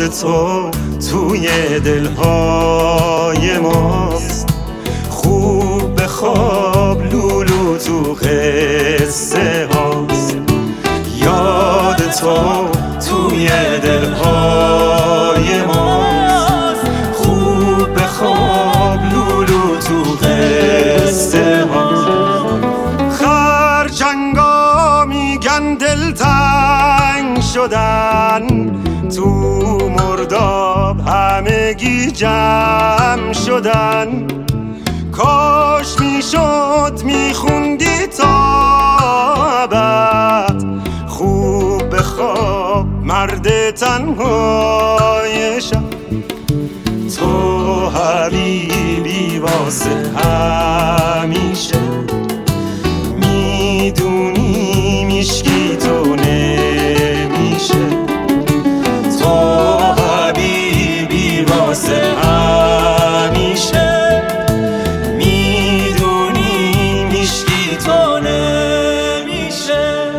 تو توی دلهای ماست. خوب بخواب لولو تو قصه هاست. یاد تو توی دلهای ماست. خوب بخواب لولو تو قصه هاست. خرچنگا میگن دلتنگ شدن، تو مرداب همگی جمع شدن. کاش میشد میخوندی تا ابد، خوب بخواب مرد تنهای شب. تو حبیبی واسه همیشه، میدونی میشکی تو نمیشه. تو حبیبی واسه همیشه، میدونی میشکی تو نمیشه.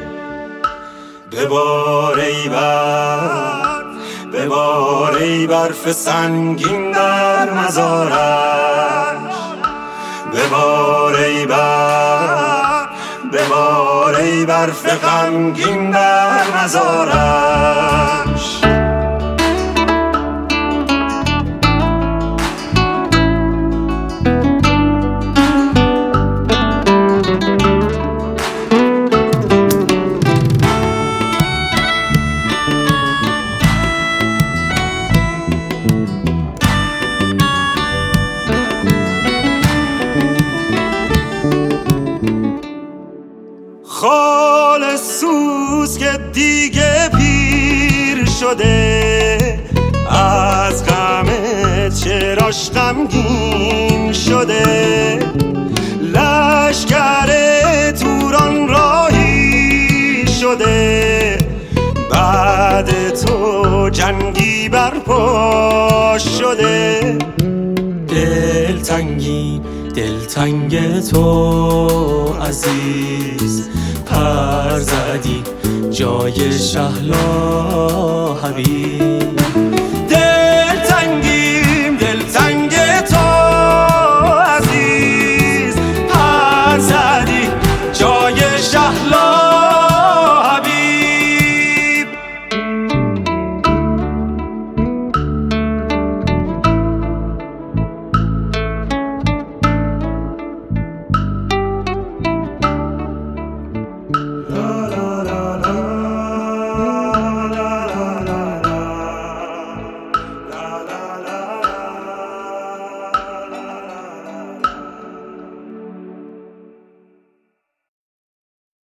ببار ای برف، ببار ای برف سنگین در مزارش. ببار ای برف، ببار ای برف غمگین در مزارش. خال سوز که دیگه پیر شده، از غمت چراش غمگین شده. لشکر توران راهی شده، بعد تو جنگی برپا شده. دلتنگ تو عزیز، پر زدی جای شهلا حبیب.